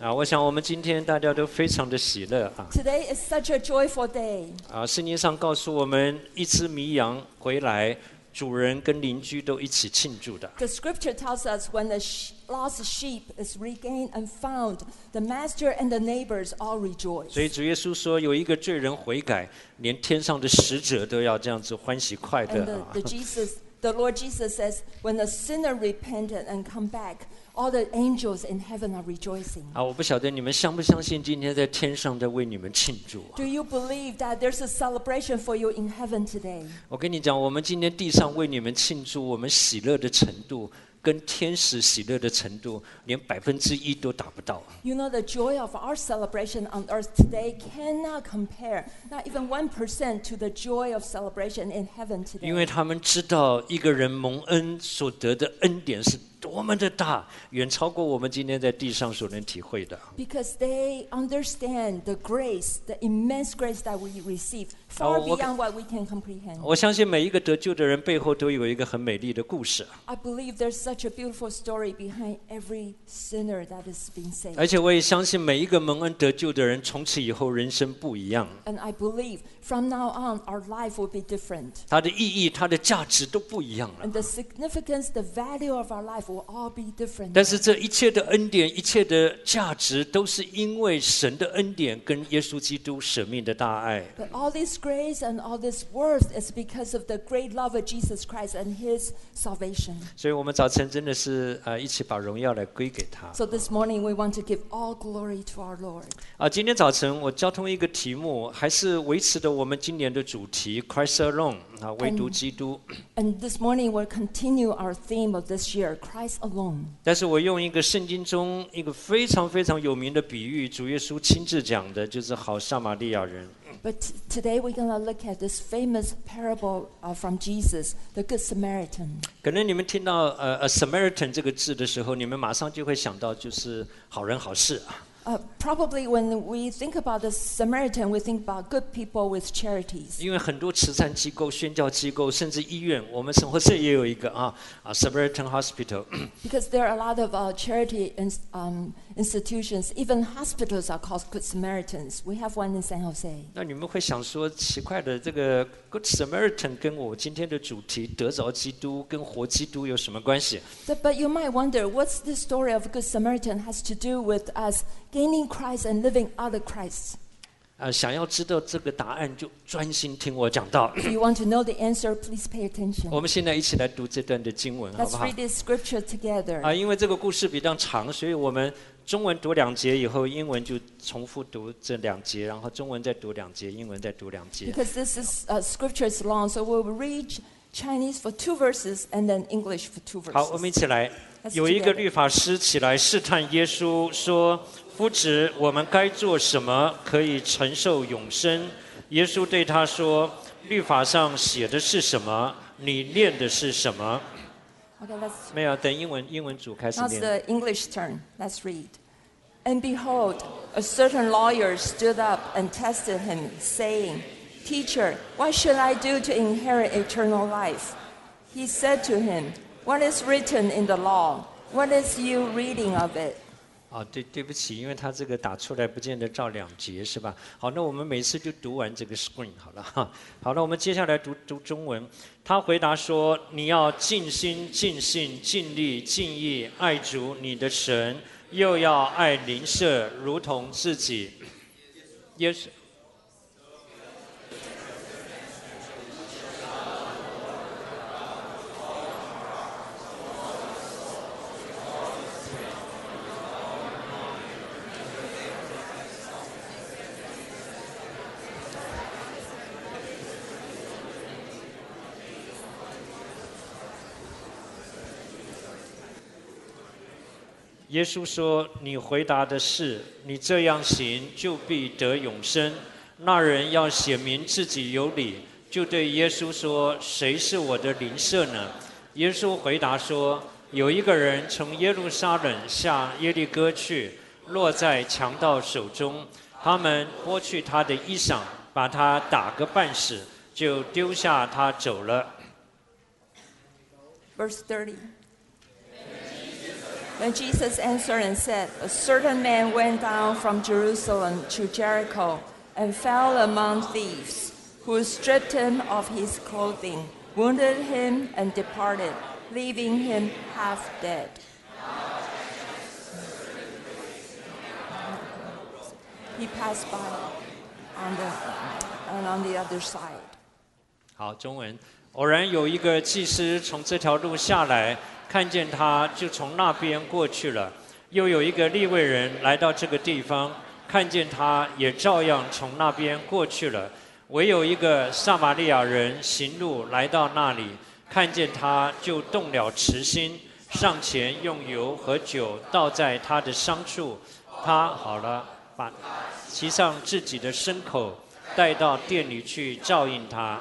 我想我们今天大家都非常的喜乐啊。 Today is such a joyful day. 圣经上告诉我们，一只迷羊回来，主人跟邻居都一起庆祝的。 The scripture tells us when the lost sheep is regained and found, the master and the neighbors all rejoice. 所以主耶稣说，有一个罪人悔改，连天上的使者都要这样子欢喜快乐 The Lord Jesus says, when the sinner repented and come back, all the angels in heaven are rejoicing. 我不晓得你们相不相信，今天在天上在为你们庆祝。 Do you believe that there's a celebration for you in heaven today? 我跟你讲，我们今天地上为你们庆祝，我们喜乐的程度跟天使喜乐的程度连1%都达不到。 You know, the joy of our celebration on earth today cannot compare, not even 1% to the joy of celebration in heaven today. 因为他们知道一个人蒙恩所得的恩典是多么的大，远超过我们今天在地上所能体会的。 Because they understand the grace, the immense grace that we receive, far beyond what we can comprehend. 我相信每一个得救的人背后都有一个很美丽的故事。 I believe there's such a beautiful story behind every sinner that is being saved. 而且我也相信每一个蒙恩得救的人，从此以后人生不一样。 And I believe from now on our life will be different. 它的意义、它的价值都不一样了。 And the significance, the value of our life will all be different. 但是这一切的恩典、一切的价值，都是因为神的恩典跟耶稣基督舍命的大爱。 But all this grace and all this worth is because of the great love of Jesus Christ and His salvation. 所以我们早晨真的是一起把荣耀来归给他。 So this morning we want to give all glory to our Lord. 今天早晨我交通一个题目，还是维持的我们今年的主题 Christ Alone 唯独基督。 And this morning we'll continue our theme of this year, Christ alone. 但是我用一个圣经中一个非常非常有名的比喻，主耶稣亲自讲的，就是好撒玛利亚人。 But today we're going to look at this famous parable from Jesus, the Good Samaritan. 可能你们听到Samaritan 这个字的时候，你们马上就会想到就是好人好事啊。 Probably when we think about the Samaritan, we think about good people with charities. 因为很多慈善机构、宣教机构，甚至医院，我们生活这也有一个Samaritan Hospital。 Because there are a lot of charity institutions, even hospitals are called Good Samaritans. We have one in San Jose. 那你们会想说，奇怪的，这个 Good Samaritan 跟我今天的主题得着基督跟活基督有什么关系？ But you might wonder, what's the story of a Good Samaritan has to do with us gaining Christ and living out of Christ? 想要知道这个答案，就专心听我讲道。 If you want to know the answer, please pay attention. 我们现在一起来读这段的经文，好不 Let's 好？ read this scripture together. 因为这个故事比较长，所以我们中文读2节以后，英文就重复读这2节，然后中文再读2节，英文再读2节。 Because this is scripture is long, so we'll read Chinese for 2 verses and then English for 2 verses. 好，我们一起来。有一个律法师起来试探耶稣，说：“夫子，我们该做什么可以承受永生？”耶稣对他说：“律法上写的是什么？你念的是什么？” Okay, let's. 没有，等英文组开始 Now's 念。 the English turn. Let's read. And behold, a certain lawyer stood up and tested him, saying, Teacher, what should I do to inherit eternal life? He said to him, What is written in the law? What is you reading of it? 对不起，因为他这个打出来不见得照2节是吧？好，那我们每次就读完这个 screen 好了哈。好了，我们接下来读中文。他回答说：“你要尽心、尽性、尽力、尽意爱主你的神，又要爱邻舍如同自己。”耶稣。耶稣说：“你回答的是，你这样行就必得永生。”那人要显明自己有理，就对耶稣说：“谁是我的邻舍呢？”耶稣回答说：“有一个人从耶路撒冷下耶利哥去，落在强盗手中，他们剥去他的衣裳，把他打个半死，就丢下他走了。” Verse 30. Then Jesus answered and said, A certain man went down from Jerusalem to Jericho and fell among thieves, who stripped him of his clothing, wounded him, and departed, leaving him half dead. He passed by on the other side. 好，中文。偶然有一个祭司从这条路下来，看见他，就从那边过去了。又有一个利未人来到这个地方，看见他，也照样从那边过去了。唯有一个撒玛利亚人行路来到那里，看见他，就动了慈心，上前用油和酒倒在他的伤处，他好了，把骑上自己的牲口，带到店里去照应他。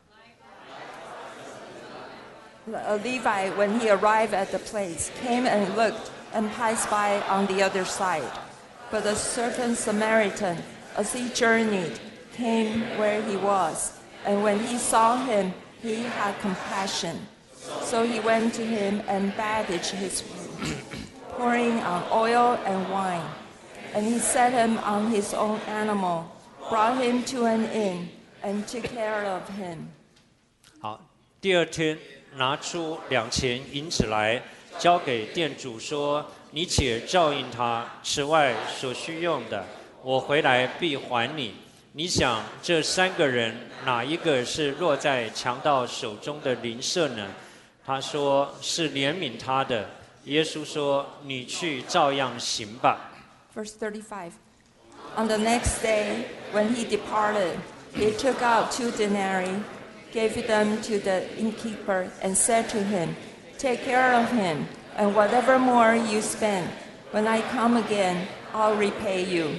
A Levite, when he arrived at the place, came and looked and passed by on the other side. But a certain Samaritan, as he journeyed, came where he was, and when he saw him, he had compassion. So he went to him and bandaged his wound, pouring on oil and wine. And he set him on his own animal, brought him to an inn, and took care of him. 好，第二天拿出2钱银子来，交给店主说：“你且照应他，此外所需用的，我回来必还你。”你想这3个人哪一个是落在强盗手中的邻舍呢？他说是怜悯他的。耶稣说：“你去照样行吧。” Verse 35. On the next day, when he departed, he took out 2 denarii, gave them to the innkeeper, and said to him, Take care of him, and whatever more you spend, when I come again, I'll repay you.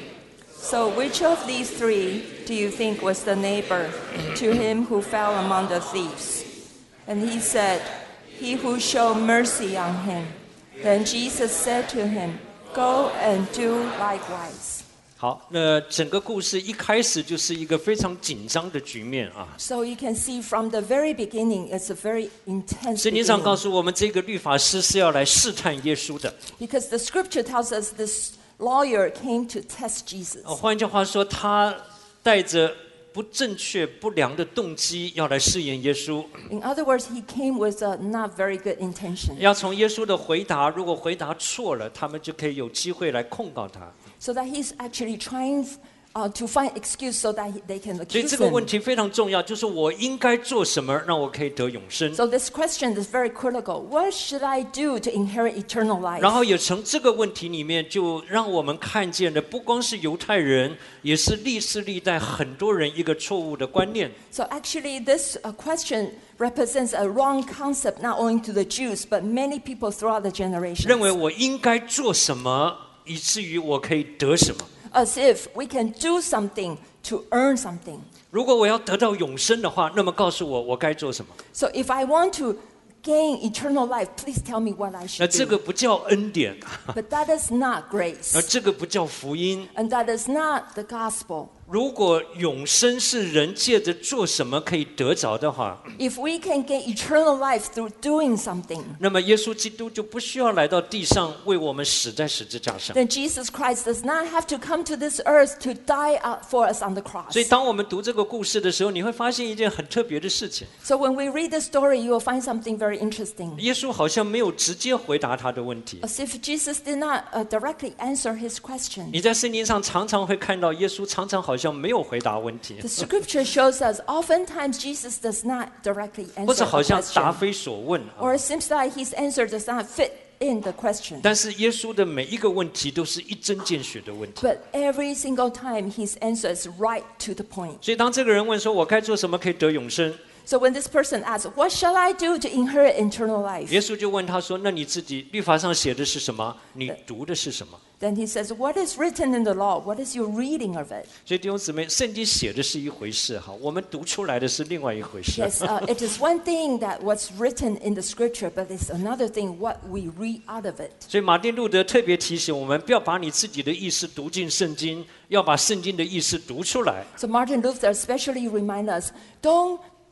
So which of these 3 do you think was the neighbor to him who fell among the thieves? And he said, He who showed mercy on him. Then Jesus said to him, Go and do likewise. 好，那整个故事一开始就是一个非常紧张的局面啊。 So you can see from the very beginning, it's a very intense 圣经上告 beginning. 诉我们，这个律法师是要来试探耶稣的。 Because the scripture tells us this lawyer came to test Jesus. 换句话说，他带着不正确、不良的动机要来试验耶稣。 In other words, he came with a not very good intention. 要从耶稣的回答，如果回答错了，他们就可以有机会来控告他。 So that he's actually trying to find excuse so that they can 所以 accuse 这个问 him. 题非常重要，就是我应该做什么，让我可以得永生。 So this question is very critical. What should I do to inherit eternal 然 life? 后也从这个问题里面，就让我们看见了，不光是犹太人，也是历世历代很多人一个错误的观念。 So actually, this question represents a wrong concept not only to the Jews, but many people throughout the 认为 generations. 我应该做什么，以至于我可以得什么。 As if we can do something to earn something. 如果我要得到永生的话，那么告诉我我该做什么？ So if I want to gain eternal life, please tell me what I 那 should 这个 do. 不叫恩典， But that is not grace. 这个不叫福音。 And that is not the gospel. 如果永生是人借着做什么可以得着的话， If we can gain eternal life through doing something, 那么耶稣基督就不需要来到地上为我们死在十字架上。 then Jesus Christ does not have to come to this earth to die for us on the cross. 所以当我们读这个故事的时候，你会发现一件很特别的事情。 So when we read the story, you will find something very interesting. 耶稣好像没有直接回答他的问题。 As if Jesus did not directly answer his question. 你在圣经上常常会看到耶稣常常好像没有回答问题， The scripture shows us oftentimes Jesus does not directly 或 answer 者 the 好像答 question. 非所问。 Or it seems like his answer does not fit in the question. 但是耶稣的每一个问题都是一针见血的问题。 But every single time his answer is right to the point. 所以当这个人问说：“我该做什么可以得永生？” So when this person asks, what shall I do to inherit eternal life? 耶稣就问他说：“那你自己律法上写的是什么？你读的是什么 Then he says, what is written in the law? What is your reading of it?？” 所以弟兄姊妹，圣经写的是一回事，哈，我们读出来的是另外一回事。 Yes, it is one thing that what's written in the scripture, but it's another thing what we read out of it. 所以马丁路德特别提醒我们，不要把你自己的意思读进圣经，要把圣经的意思读出来。 So Martin Luther especially reminds us, don't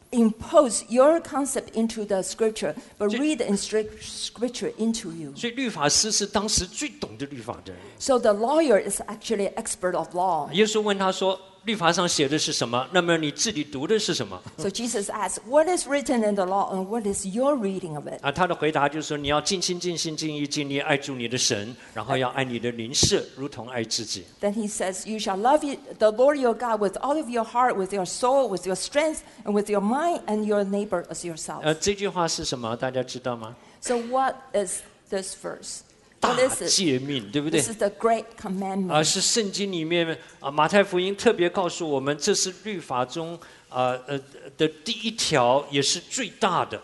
impose your concept into the scripture, but read in scripture into you. 所以律法师是当时最懂得律法的人。 So the lawyer is actually an expert of law. 耶稣问他说：“律法上写的是什么？那么你自己读的是什么？” So Jesus asked, what is written in the law and what is your reading of it? 他的回答就是说：“你要尽心、尽心、尽意、尽力爱主你的神，然后要爱你的邻舍，如同爱自己。” Then he says, you shall love the Lord your God with all of your heart, with your soul, with your strength, and with your mind, and your neighbor as yourself. 这句话是什么？大家知道吗？ So what is this verse? 大 What is it? 诫命，对不对？ This is the great commandment. 是圣经里面马太福音特别告诉我们，这是律法中的第一条，也是最大的。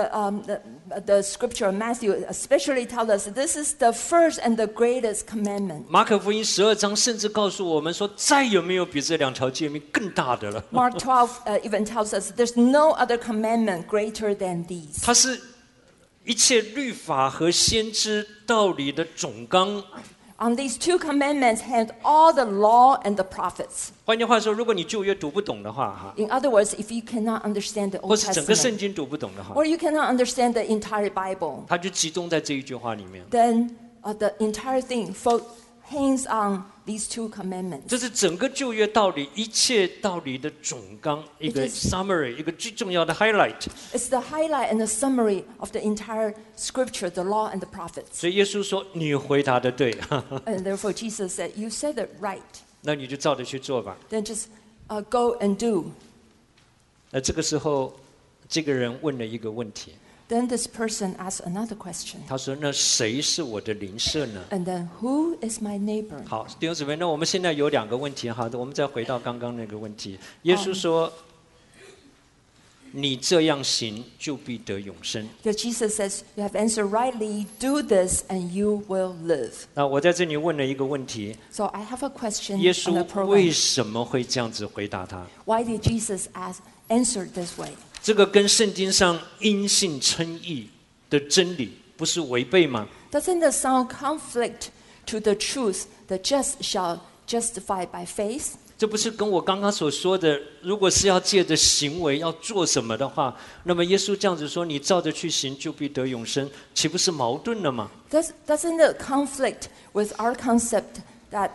The scripture of Matthew especially tells us this is the first and the greatest commandment. 马可福音12章甚至告诉我们说，再也没有比这两条诫命更大的了。 Mark 12 even tells us there's no other commandment greater than these. 它是一切律法和先知道理的总纲。 On these two commandments hang all the law and the prophets. 换句话说，如果你旧约读不懂的话， In other words, if you cannot understand the 或 Old 是整个圣 Testament, 经读不懂的话， or you cannot understand the entire Bible, 它就集中在这一句话里面。 then the entire thing hangs on these two commandments. 这是整个旧约道理、一切道理的总纲，一个 It is- summary， 一个最重要的 highlight。 It's the highlight and the summary of the entire scripture, the law and the prophets. 所以耶稣说：“你回答的对， And therefore Jesus said, you said it right. 那你就照着去做吧。 Then just go and do. ” 这个时候，这个人问了一个问题， Then this person asked another question. 他说：“那谁是我的邻舍呢 And then, who is my neighbor?？” 好，弟兄姊妹，那我们现在有两个问题哈，我们再回到刚刚那个问题。耶稣说：“你这样行，就必得永生。” Because Jesus says, you have answered rightly, do this and you will live. 那我在这里问了一个问题： So I have a question 耶 on the 稣为 program. 什么会这样子回答他？ Why did Jesus answer this way? 这个跟圣经上因信称义的真理不是违背吗？ Doesn't it sound conflict to the truth, the just shall justify by faith? 这不是跟我刚刚所说的，如果是要借着行为要做什么的话，那么耶稣这样子说，你照着去行，就必得永生，岂不是矛盾了吗？ Doesn't it conflict with our concept that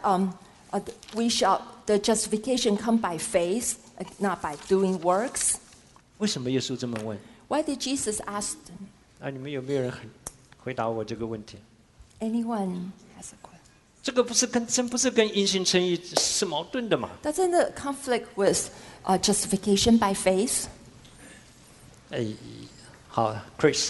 the justification come by faith, not by doing works? 为什么耶稣这么问？ Why did Jesus ask them? 你们有没有人回答我这个问题？ Anyone has a question? 这个真不是跟因信称义是矛盾的嘛？ Doesn't it conflict with justification by faith? 好 ，Chris。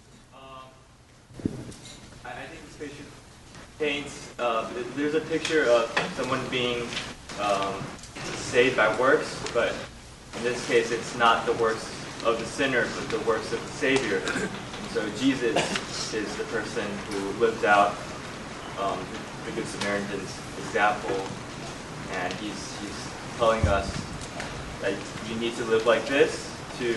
I think this picture paints. There's a picture of someone being saved by works, but in this case, it's not the works of the sinner, but the works of the Savior. And so Jesus is the person who lived out the Good Samaritan's example, and he's telling us that you need to live like this to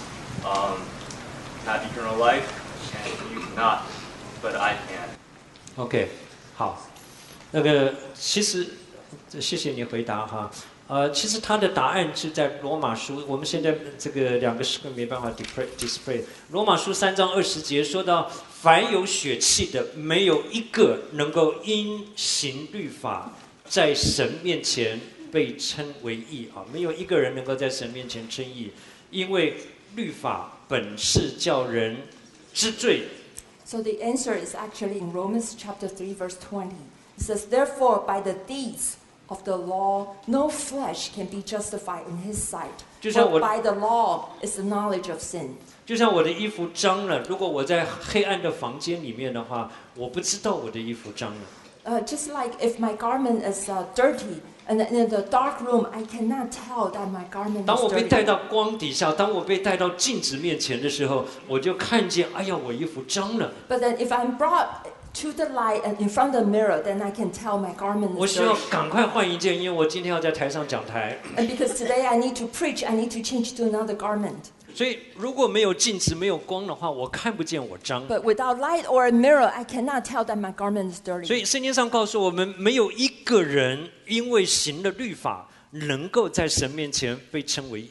have eternal life, and you cannot, but I can. OK， 好，其实谢谢你回答哈。其实他的答案是在罗马书，我们现在这个两个诗歌没办法 display。罗马书3章20节说到，凡有血气的，没有一个能够因行律法，在神面前被称为义啊，没有一个人能够在神面前称义，因为律法本是叫人知罪。 So the answer is actually in Romans chapter 3, verse 20. It says, therefore, by the deeds of the law, no flesh can be justified in his sight. For by the law is the knowledge of sin. 就像我的衣服脏了，如果我在黑暗的房间里面的话，我不知道我的衣服脏了。 Just like if my garment is dirty, and in the dark room, I cannot tell that my garment 当我 is 被带 dirty. 到光底下，当我被带到镜子面前的时候，我就看见，哎呀，我衣服脏了。 But then if I'm brought to the light and in front of the mirror, then I can tell my garment 我 is 需要 dirty. 赶快换一件，因为我今天要在台上讲台。 And because today I need to preach, I need to change to another garment. 所以如果没有镜子、没有光的话，我看不见我脏。 But without light or a mirror, I cannot tell that my garment is 所 dirty. 以圣经上告诉我们，没有一个人因为行了律法，能够在神面前被称为义。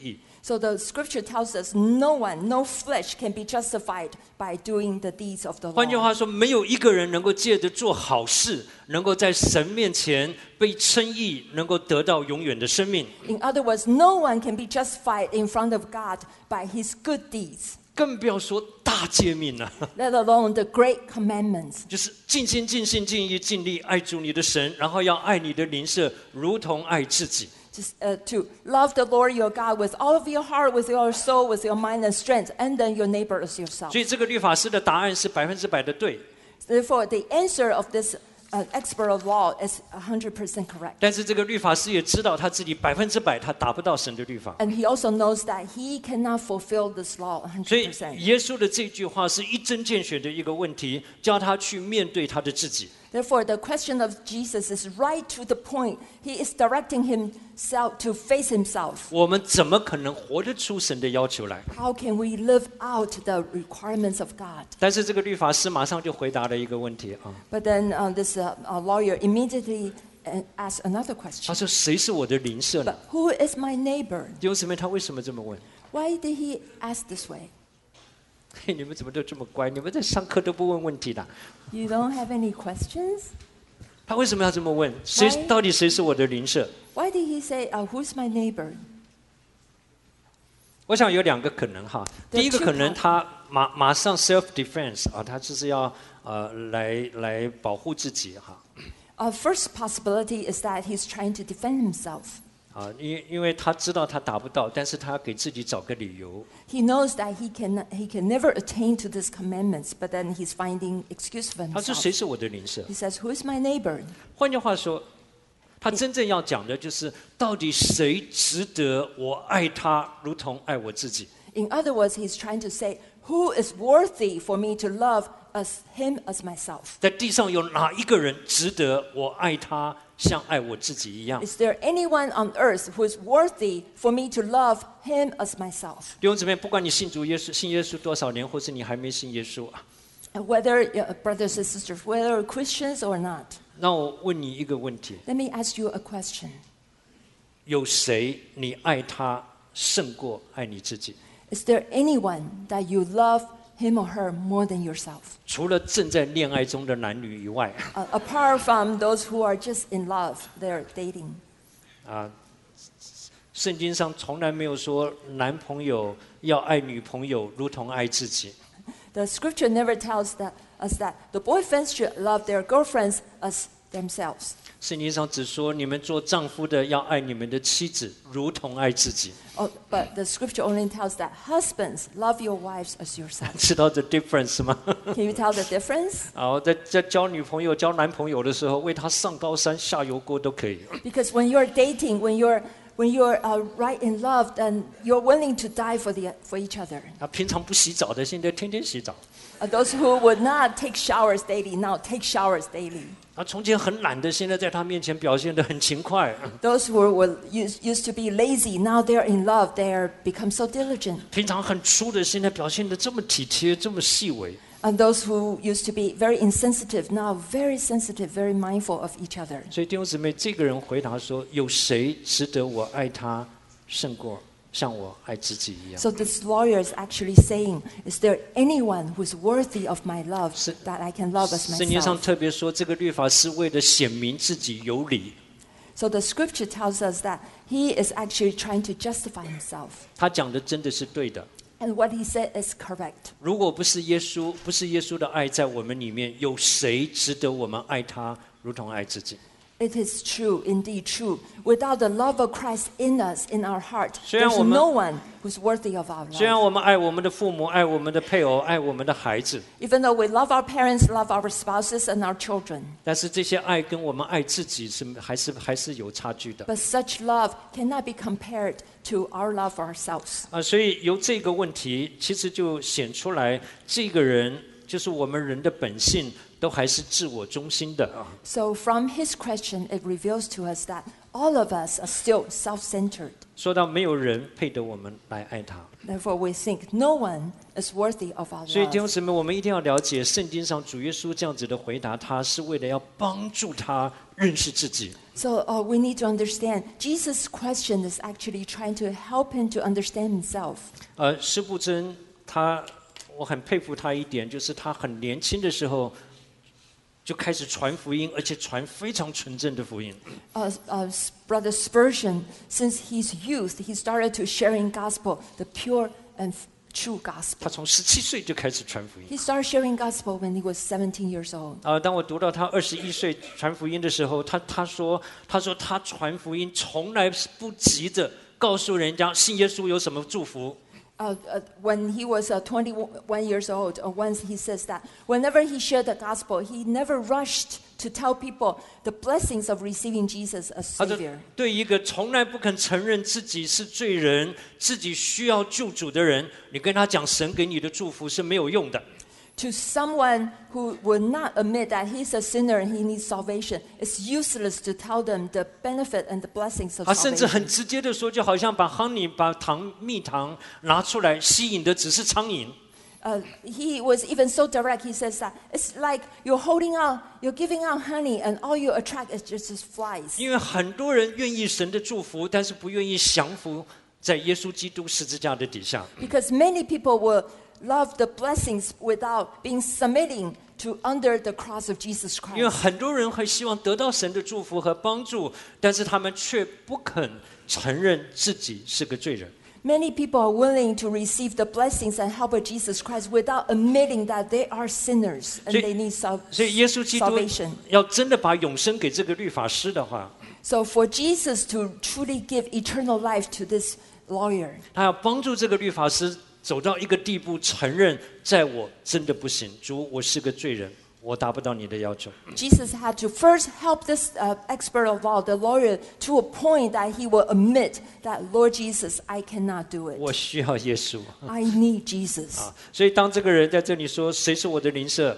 So the scripture tells us no one, no flesh can be justified by doing the deeds of the 换句 law. 话说，没有一个人能够借着做好事，能够在神面前被称义，能够得到永远的生命。 In other words, no one can be justified in front of God by his good deeds, 更不要说大诫命了、 let alone the great commandments. 就是尽心、尽性、尽意、尽力爱主你的神，然后要爱你的邻舍，如同爱自己。 Just to love the Lord your God with all of your heart, with your soul, with your mind and strength, and then your neighbor as yourself. 所以这个律法师的答案是100%的对， Therefore, the answer of this expert of law is 100% correct. 但是这个律法师也知道他自己100%他达不到神的律法。 And he also knows that he cannot fulfill this law 所以 100%. 耶稣的这句话是一针见血的一个问题，叫他去面对他的自己。 Therefore, the question of Jesus is right to the point. He is directing himself to face himself. 我们怎么可能活得出神的要求来？ How can we live out the requirements of God? 但是这个律法师马上就回答了一个问题啊， But then this lawyer immediately asked another 他 question. 说：“谁是我的邻舍呢 But who is my neighbor?？” 弟兄姊妹，他为什么这么问？ Why did he ask this way? 嘿，你们怎么都这么乖？你们在上课都不问问题的？ You don't have any questions? 他为什么要这么问？谁 Why？ 到底谁是我的邻舍？ Why did he say, who's my neighbor? 我想有两个可能哈。 There are 第一个 two 可能他马上 self defense 啊，他就是要来保护自己哈。 First possibility is that he's trying to defend himself. 啊，因为他知道他达不到，但是他给自己找个理由。 He knows that he can never attain to these commandments, but then he's finding excuse for 他说：“谁 himself. 是我的邻舍 He says, who is my neighbor? 换句话说，他真正要讲的就是到底谁值得我爱他，如同爱我自己。 In other words, he's trying to say, who is worthy for me to love him as myself? 在地上有哪一个人值得我爱他，像爱我自己一样？ Is there anyone on earth who is worthy for me to love him as myself? 弟兄姊妹，不管你信主耶稣、信耶稣多少年，或是你还没信耶稣啊， Whether brothers and sisters, whether Christians or not, 让我问你一个问题： let me ask you a question. 有谁你爱他胜过爱你自己？ Is there anyone that you love him or her more than yourself? 除了正在恋爱中的男女以外， Apart from those who are just in love, they're dating. 圣经上从来没有说男朋友要爱女朋友如同爱自己。 The scripture never tells us that the boyfriends should love their girlfriends as themselves. 圣经上只说你们做丈夫的要爱你们的妻子如同爱自己。 But the scripture only tells that husbands love your wives as yourselves. 知道 the difference 吗？ Can you tell the difference? 好，在交女朋友、交男朋友的时候，为他上高山下油锅都可以。 Because when you're dating, when you're right in love, then you're willing to die for each other. 他平常不洗澡的，现在天天洗澡。 Those who would not take showers daily now take showers daily. 他从前很懒的，现在在他面前表现得很勤快。 Those who used to be lazy, now they're in love, they become so diligent. 平常很粗的，现在表现得这么体贴，这么细微。 And those who used to be very insensitive, now very sensitive, very mindful of each other. 所以弟兄姊妹，这个人回答说：“有谁值得我爱他，胜过像我爱自己一样？” So this lawyer is actually saying, is there anyone who's worthy of my love that I can love as 圣经上 myself? 特别说，这个律法是为了显明自己有理。 So the scripture tells us that he is actually trying to justify himself. 他讲的真的是对的。 And what he said is correct. 如果不是耶稣的爱在我们里面，有谁值得我们爱他，如同爱自己？ It is true, indeed true. Without the love of Christ in us, in our heart, 虽然 there's 我们 no one who's worthy of our 虽然 love. 我们爱我们的父母，爱我们的配偶，爱我们的孩子， Even though we love our parents, love our spouses and our children, 但是这些爱跟我们爱自己还是有差距的。 but such love cannot be compared to our love for ourselves. 所以由这个问题，其实就显出来，这个人就是我们人的本性，都还是自我中心的啊。 So from his question, it reveals to us that all of us are still self-centered. 说到没有人配得我们来爱他。 Therefore, we think no one is worthy of our 所以弟兄 love. 姊妹，我们一定要了解圣经上主耶稣这样子的回答，他是为了要帮助他认识自己。 So we need to understand Jesus' question is actually trying to help him to understand himself. 施布真我很佩服他一点，就是他很年轻的时候就开始传福音，而且传非常纯正的福音。 Brother Spurgeon, since his youth, he started to sharing gospel, the pure and true 他 gospel. 从17岁就开始传福音。 He started sharing gospel when he was 17 years old. 当我读到他21岁传福音的时候，他说他传福音从来不急着告诉人家信耶稣有什么祝福。 When he was 21 years old, once he says that whenever he shared the gospel, he never rushed to tell people the blessings of receiving Jesus as 他说 Savior.， 对一个从来不肯承认自己是罪人、自己需要救主的人，你跟他讲神给你的祝福是没有用的。 To someone who will not admit that he's a sinner and he needs salvation, it's useless to tell them the benefit and the blessings of 他甚至 salvation. 很直接的说，就好像把蜜糖拿出来，吸引的只是苍蝇。 He was even so direct. He says that it's like you're giving out honey, and all you attract is just flies. 因为很多人愿意神的祝福，但是不愿意降服在耶稣基督十字架的底下。 Because many people will love the blessings without being submitting to under the cross of Jesus 因为 Christ. 很多人会希望得到神的祝福和帮助，但是他们却不肯承认自己是个罪人。 Many people are willing to receive the blessings and help of Jesus Christ without admitting that they are sinners and 所以- they need 所以耶稣基督 salvation. 要真的把永生给这个律法师的话， So for Jesus to truly give eternal life to this lawyer, 他要帮助这个律法师走到一个地步，承认在我真的不行，主，我是个罪人，我达不到你的要求。 Jesus had to first help this expert of law, the lawyer, to a point that he will admit that, Lord Jesus, I cannot do it. 我需要耶稣 I need Jesus. 啊！所以当这个人在这里说谁是我的邻舍，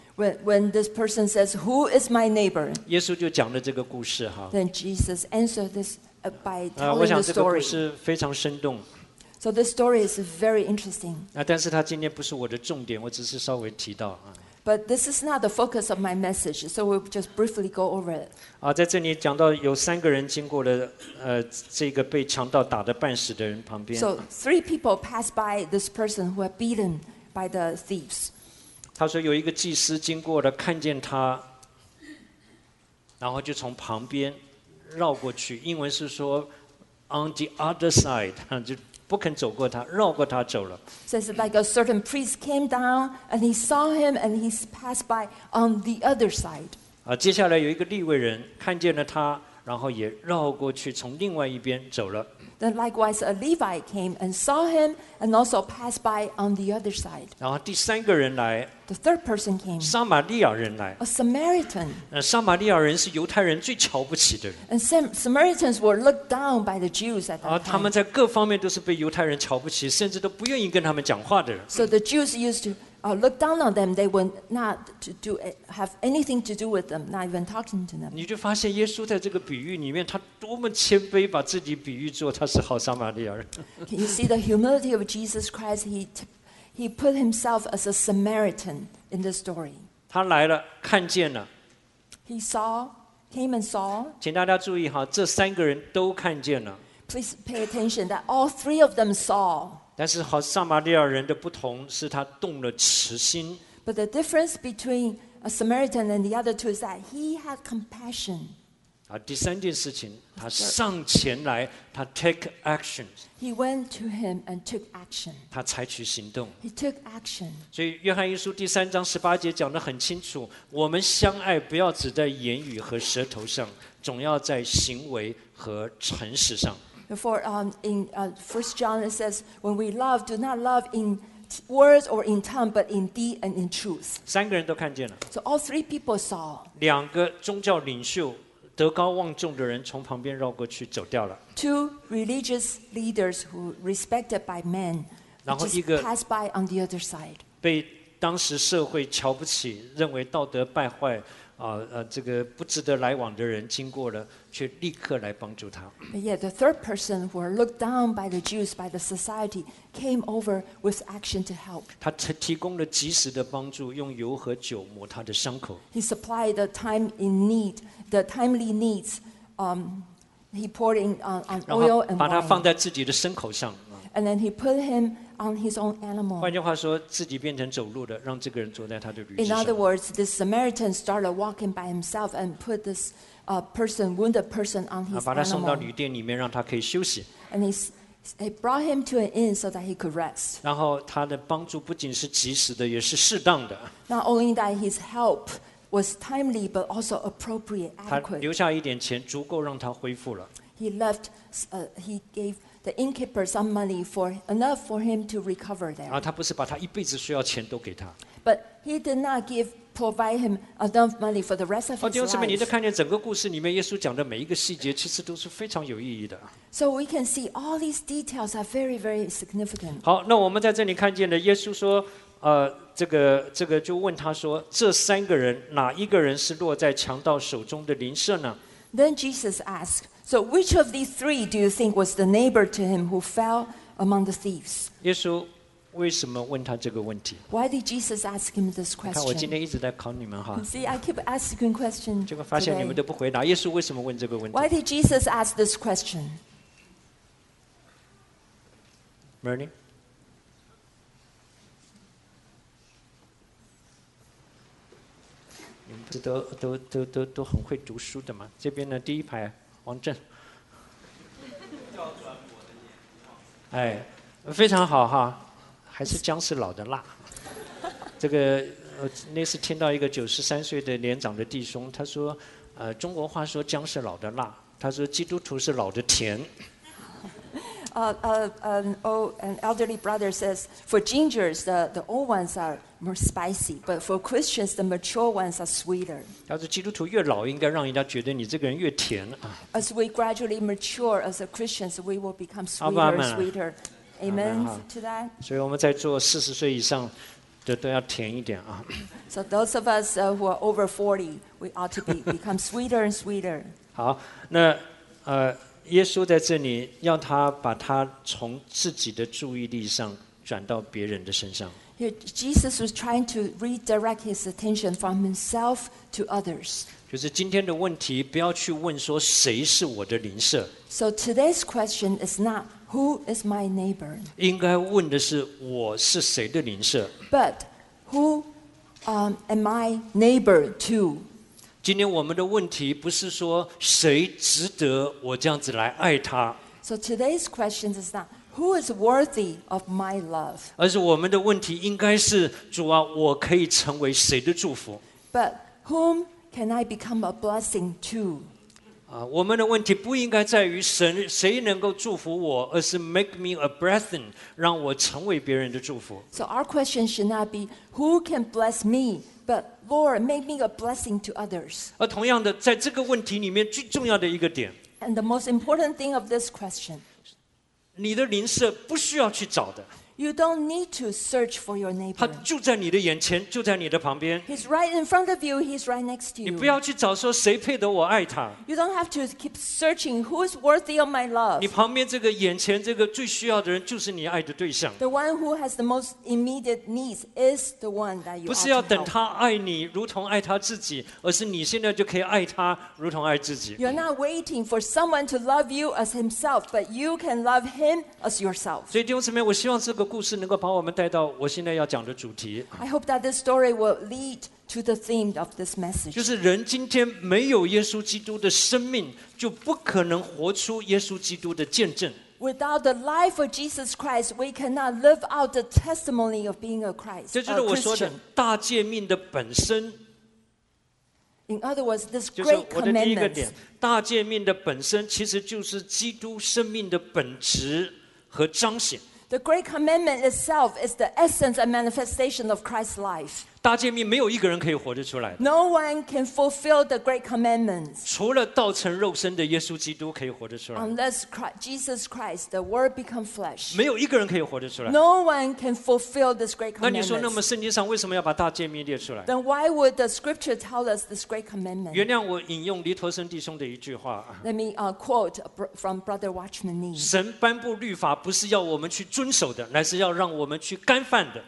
When this person says, Who is my neighbor? 耶稣就讲了这个故事哈。 Then Jesus answered this by 我 telling 想 the 这个故 story. 事非常生动 So this story is very interesting. 但是他今天不是我的重点，我只是稍微提到啊。 But this is not the focus of my message, so we'll just briefly go over it. 在这里讲到有3个人经过了这个被强盗打得半死的人旁边， So 3 people passed by this person who had beaten by the thieves. 他说有一个祭司经过了，看见他，然后就从旁边绕过去。英文是说 on the other side， 就不肯走过他，绕过他走了。 Says like a certain priest came down and he saw him and he passed by on the other side. 接下来有一个利未人看见了他，然后也绕过去，从另外一边走了。 Then likewise a Levite came and saw him and also passed by on the other side. 然后第3个人来， The third person came, 撒玛利亚人来。 a Samaritan. 撒玛利亚人是犹太人最瞧不起的人 And Samaritans were looked down by the Jews at that 他们 time. 在各方面都是被犹太人瞧不起，甚至都不愿意跟他们讲话的人。 So the Jews used to look down on them. They would not have anything to do with them, not even talking to them. 你就发现耶稣在这个比喻里面，他多么谦卑，把自己比喻作他是好撒玛利亚人。 Can you see the humility of Jesus Christ? He put himself as a Samaritan in the story. 他来了，看见了， He came and saw. 请大家注意哈，这3个人都看见了。 Please pay attention that all 3 of them saw. 但是好撒玛利亚人的不同是他动了慈心， But the difference between a Samaritan and the other two is that he had compassion. 第3件事情，他上前来，他 take action， He went to him and took action. 他采取行动。 He took action. 所以约翰一书第3章18节讲得很清楚，我们相爱不要只在言语和舌头上，总要在行为和诚实上。 Therefore, in 1 John it says, when we love, do not love in words or in tongue, but in deed and in truth. 3个人都看见了， So all 3 people saw. 2个宗教领袖德高望重的人从旁边绕过去走掉了， 2 religious leaders who respected by men 然后 just 一个 passed by on the other side. 被当时社会瞧不起，认为道德败坏， 这个不值得来往的人经过了，却立刻来帮助他。 But yet the third person, who are looked down by the Jews, by the society, came over with action to help. 他提供了及时的帮助，用油和酒抹他的伤口。 He supplied the timely needs. He poured in on 然后 oil and 把它放 wine. 在自己的牲口上。 And then he put him on his own 换 animal. 句话说，自己变成走路的，让这个人坐在他的驴子 In 上。 other words, this Samaritan started walking by himself and put this wounded person on his 把他送到 animal. 旅店里面，让他可以休息。 And he brought him to an inn so that he could rest. 然后他的帮助不仅是及时的，也是适当的。 Not only that his help was timely, but also appropriate, 他 adequate. 留下一点钱，足够让他恢复了。 He gave the innkeeper some money enough for him to recover 然后 there. 他不是把他一辈子需要钱都给他。 But he did not provide him enough money for the rest of 弟 his 兄姊妹，你在 life. 看见整个故事里面，耶稣讲的每一个细节，其实都是非常有意义的。 So we can see all these details are very, very significant. 好，那我们在这里看见了，耶稣说，这个就问他说，这三个人哪一个人是落在强盗手中的邻舍呢？ Then Jesus asked, "So which of these three do you think was the neighbor to him who fell among the thieves?" 耶稣为什么问他这个问题？ Why did Jesus ask him this 看，我今 question? 天一直在考你们哈， See, I keep asking questions 结果发现你们 today. 都不回答。耶稣为什么问这个问题 Why did Jesus ask this question? ？Merlin， 你们不是都很会读书的嘛？这边呢，第一排王震，哎，非常好哈，还是姜是老的辣。这个那次听到一个93岁的年长的弟兄，他说，中国话说姜是老的辣，他说基督徒是老的甜。 An elderly brother says, for gingers, the old ones are more spicy, but for Christians, the mature ones are sweeter. 他说基督徒越老，应该让人家觉得你这个人越甜啊。 As we gradually mature as a Christians, we will become sweeter Amen. and sweeter. Amen Amen. to that. 所以我们在座40岁以上的都要甜一点啊。 So those of us who are over 40, we ought to become sweeter and sweeter. 好，那耶稣在这里要他把他从自己的注意力上转到别人的身上。 Here, Jesus was trying to redirect his attention from himself to others. 就是今天的问题，不要去问说谁是我的邻舍， So today's question is not who is my neighbor, 应该问的是我是谁的邻舍。 but who am I neighbor to? 今天我们的问题不是说谁值得我这样子来爱他， So today's question is not who is worthy of my love, 而是我们的问题应该是主啊，我可以成为谁的祝福？ but whom can I become a blessing to? 我们的问题不应该在于谁能够祝福我，而是 make me a blessing， 让我成为别人的祝福。 So our question should not be who can bless me, but Lord, make me a blessing to others. 而同样的，在这个问题里面最重要的一个点， And the most important thing of this question, 你的邻舍不需要去找的， you don't need to search for your 他 neighbor. 就在你的眼前，就在你的旁边。 He's right in front of you, he's right next to 你 you. 不要去找说谁配得我爱他， You don't have to keep searching who is worthy of my love. 你旁边这个眼前这个最需要的人，就是你爱的对象。 The one who has the most immediate needs is the one that you 不是要 ought to 等 help. 他爱你如同爱他自己，而是你现在就可以爱他如同爱自己。 You're not waiting for someone to love you as himself, but you can love him as yourself. 所以弟兄姊妹，我希望这个故事能够把我们带到我现在要讲的主题， I hope that this story will lead to the theme of this 就 message. 是人今天没有耶稣基督的生命，就不可能活出耶稣基督的见证。 Without the life of Jesus Christ, we cannot live out the testimony of being a 这就是我说的 Christian. 大诫命的本身， In other words, this 就是 great 我的第一个 commandment. 点。大诫命的本身其实就是基督生命的本质和彰显。 The great commandment itself is the essence and manifestation of Christ's life. 大诫命没有一个人可以活得出来的， No one can fulfill the great commandments 除了道成肉身的耶稣基督可以活得出来， unless Jesus Christ, the Word, become flesh. 没有一个人可以活得出来。 No one can fulfill this great 那你说，那么 commandments. 圣经上为什么要把大诫命列出来？ Then why would the Scripture tell us this great 原 commandment? 谅我引用黎陀生弟兄的一句话： Let me quote from Brother Watchman Nee. 神颁布律法不是要我们去遵守的，乃是要让我们去干犯的。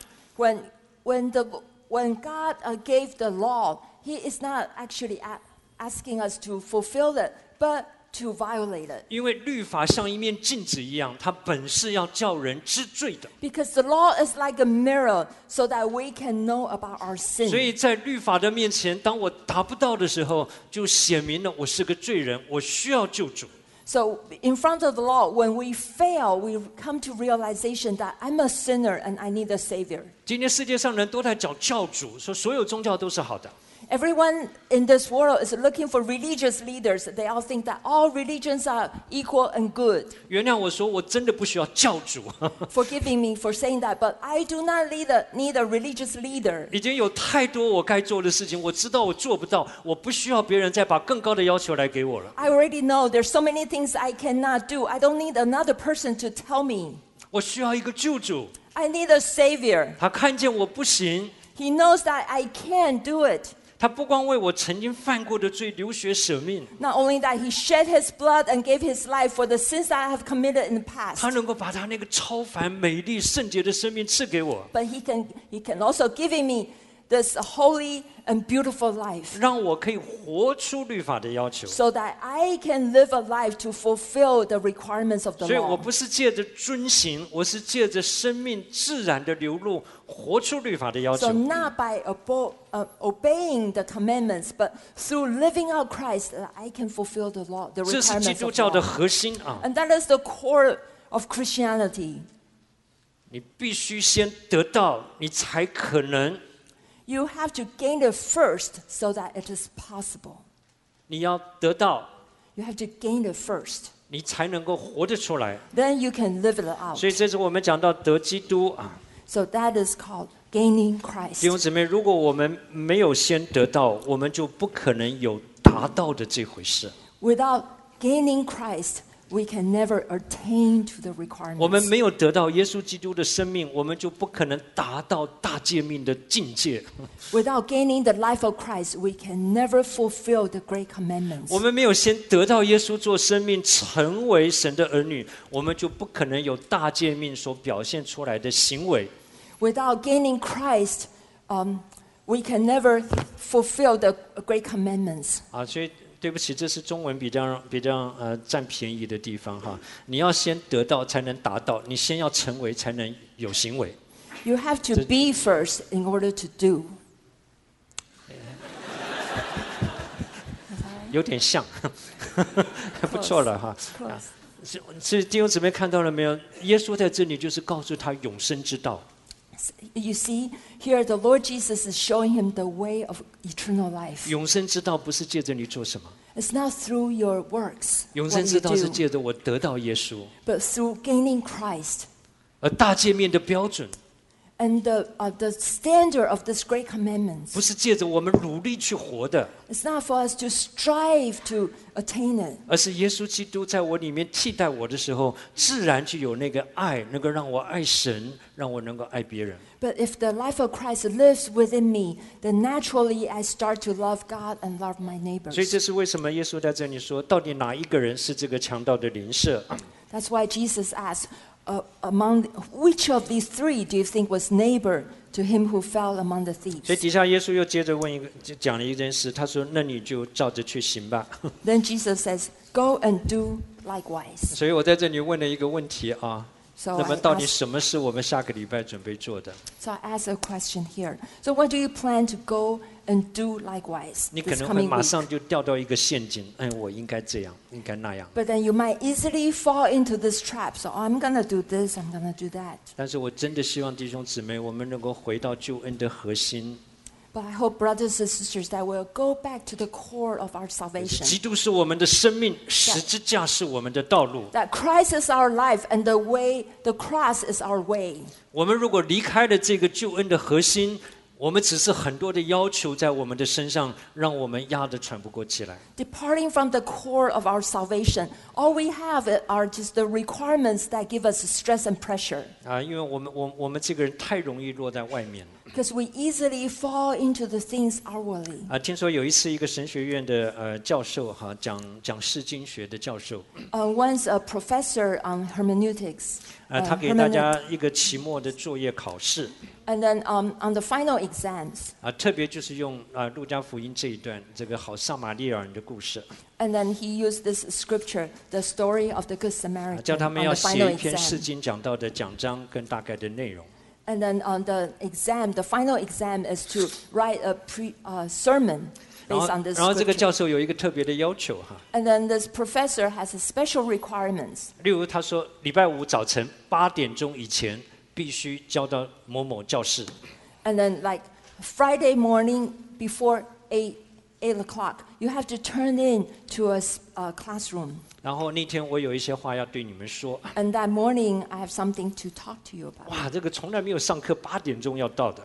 When God gave the law, He is not actually asking us to fulfill it, but to violate it. 因为律法像一面镜子一样，它本是要叫人知罪的。 Because the law is like a mirror so that we can know about our 所 sin. 以在律法的面前，当我达不到的时候，就显明了我是个罪人，我需要救主。 So in front of the law, when we fail, we come to realization that I'm a sinner and I need a savior. 今天世界上人都在找教主，说所有宗教都是好的。 Everyone in this world is looking for religious leaders. They all think that all religions are equal and good. 原谅我说，我真的不需要教主。 Forgiving me for saying that, but I do not need a religious leader. 已经有太多我该做的事情，我知道我做不到，我不需要别人再把更高的要求来给我了。 I already know there's so many things I cannot do. I don't need another person to tell me. 我需要一个救主， I need a savior. 他看见我不行， He knows that I can do it. 他不光为我曾经犯过的罪流血舍命， Not only that, he shed his blood and gave his life for the sins that I have committed in the past. 他能够把他那个超凡、美丽、圣洁的生命赐给我， But he can also giving me this holy and beautiful life 让我可以活出律法的要求。 so that I can live a life to fulfill the requirements of the 所以我 law. 不是借着遵行，我是借着生命自然的流露，活出律法的要 So 求。 not by obeying the commandments, but through living out Christ, that I can fulfill the law, the 这是基 requirements 督 of 教的 law. 核心啊！ And that is the core of Christianity. 你必须先得到，你才可能。 You have to gain it first so that it is possible. 你要得到， You have to gain it first. 你才能够活得出来。 Then you can live it out. 所以这是我们讲到得基督啊， So that is called gaining 弟 Christ. 兄姊妹，如果我们没有先得到，我们就不可能有达到的这回事。 Without gaining Christ, we can never attain to the 我们 requirements. 没有得到耶稣基督的生命，我们就不可能达到大诫命的境界。 Without gaining the life of Christ, we can never fulfill the great commandments. 我们没有先得到耶稣做生命，成为神的儿女，我们就不可能有大诫命所表现出来的行为。 Without gaining Christ, we can never fulfill the great commandments. 啊，所以对不起，这是中文比较占便宜的地方哈。你要先得到才能达到，你先要成为才能有行为。 You have to be first in order to do. 有点像，不错了哈。 Close. 是弟兄姊妹看到了没有？耶稣在这里就是告诉他永生之道。 You see, here the Lord Jesus is showing him the way of eternal life. 永生之道不是借着你做什么， It's not through your works, 永 what 生 you 之道是 do, 借着我得到耶稣。 but through gaining Christ. 而大诫命的标准 And the standard of this great commandments, 不是借着我们努力去活的， it's not for us to strive to attain it, 而是耶稣基督在我里面替代我的时候，自然就有那个爱，能够让我爱神，让我能够爱别人。 but if the life of Christ lives within me, then naturally I start to love God and love my 所以 neighbors. 这是为什么耶稣在这里说，到底哪一个人是这个强盗的邻舍？ That's why Jesus asked, among which of these three do you think was neighbor to him who fell among the 所以 thieves? 底下耶稣又接着问一个，就讲了一件事，他说：“那你就照着去行吧。 Then Jesus says, go and do likewise. ” 所以我在这里问了一个问题啊， So 那么 I 到底 ask, 什么是我们下个礼拜准备做的？ so I ask a question here. So what do you plan to go and do likewise 你可 this 能会 coming 马 week? 上就掉到一个陷阱，哎，我应该这样，应该那样。 But then you might easily fall into this trap. So I'm going to do this, I'm going to do that. 但是我真的希望弟兄姊妹，我们能够回到救恩的核心。 But I hope, brothers and sisters, that we'll go back to the core of our 基 salvation. 督是我们的生命，十字架是我们的道路。 That Christ is our life and the cross is our way. 我们如果离开了这个救恩的核心， 我们只是很多的要求在我们的身上，让我们压得喘不过气来。 Departing from the core of our salvation, all we have are just the requirements that give us stress and pressure. 因为我们这个人太容易落在外面了。 Because we easily fall into the things outwardly. 听说有一次一个神学院的教授讲释经学的教授， Once a professor on hermeneutics, 他给大家一个期末的作业考试， and then on the final exams, 特别就是用路加福音这一段这个好撒玛利亚人的故事， and then he used this scripture, the story of the Good Samaritan, 叫他 on 们 the 要 final 写一篇 exam. 释经讲到的讲章跟大概的内容。 And then on the exam, the final exam is to write a sermon 然 based 后 on this 然后这个 scripture. 教授有一个特别的要求哈， And then this professor has a special requirements. 例如他说礼拜五早晨8点钟以前必须交到某某教室， And then like Friday morning before 8 o'clock, you have to turn in to a classroom. 然后那天我有一些话要对你们说。 And that morning, I have something to talk to you about. 哇，这个从来没有上课8点钟要到的。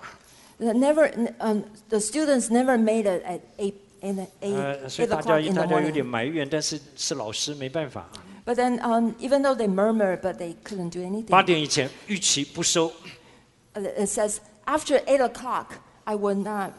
The students never made it at 所以 8 大 o'clock 家 in the 有点 morning. 埋怨，但是老师没办法。 But then, even though they murmur, but they couldn't do anything. 8点以前逾期不收。 It says, after 8 o'clock, I will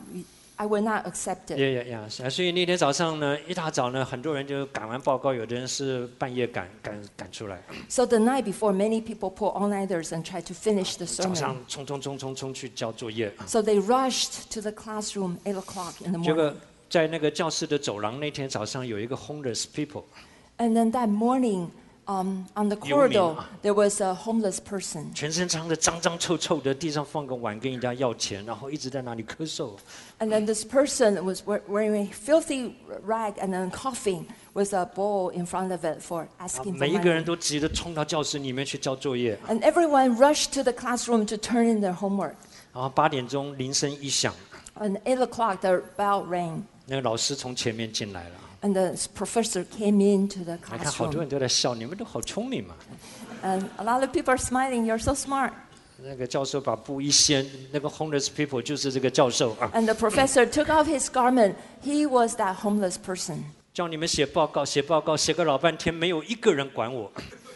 not accept it. 所以那天早上呢，一大早呢，很多人就赶完报告，有的人是半夜赶出来。 So the night before, many people pull all-nighters and try to finish the 早上 sermon. 冲去交作业。 So they rushed to the classroom 8 o'clock in the 结果 morning. 在那个教室的走廊，那天早上有一个 homeless people， And then that morning, on the 游民啊。 corridor, there was a homeless person. 全身脏的脏臭臭的，地上放个碗跟人家要钱，然后一直在那里咳嗽。 And then this person was wearing a filthy rag and then coughing with a bowl in front of it for asking for 每一个人 money. 都急着冲到教室里面去交作业。 And everyone rushed to the classroom to turn in their homework. 然后8点钟铃声一响， And 8 o'clock, the bell rang. 那个老师从前面进来了。 And the professor came into the 来看，好多 classroom. 人都在笑，你们都好聪明嘛。 And a lot of people are smiling, you're so smart. 那个教授把布一掀，那个 homeless people 就是这个教授啊， And the professor took off his garment. He was that homeless person. 叫你们写报告，写个老半天，没有一个人管我。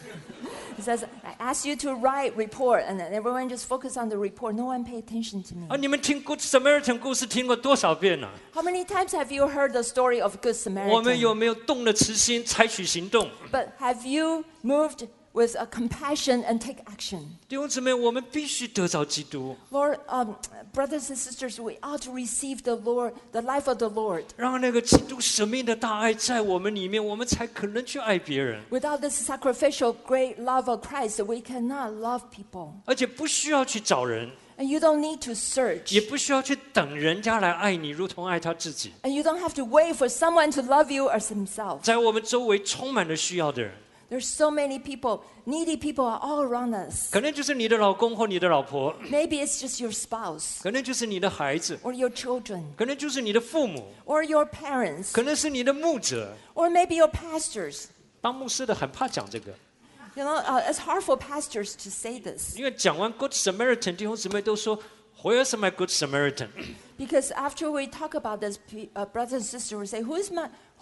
He says, I asked you to write report, and then everyone just focused on the report. No one paid attention to me. 你们听 Good Samaritan 故事听过多少遍了？ How many times have you heard the story of Good 我们 Samaritan? 有没有动了慈心，采取行动？ But have you moved with a compassion and take action? 弟兄姊妹，我们必须得着基督， Lord, brothers and sisters, we ought to receive the Lord, the life of the Lord. 让那个基督生命的大爱在我们里面，我们才可能去爱别人， Without this sacrificial great love of Christ, we cannot love people. 而且不需要去找人， And you don't need to 也 search. 不需要去等人家来爱你，如同爱他自己。 And you don't have to wait for someone to love you as himself. 在我们周围充满了需要的人， There's so many people, needy people are all around us. 可能就是你的老公或你的老婆， Maybe it's just your spouse 可能就是你的孩子， or your children 可能就是你的父母， or your parents 可能是你的牧者。 or maybe your pastors. 当牧师的很怕讲这个， You know, it's hard for pastors to say this 因为讲完 Good Samaritan， 弟兄姊妹都说 Where's my Good Samaritan？ because after we talk about this, brothers and sisters will say, who is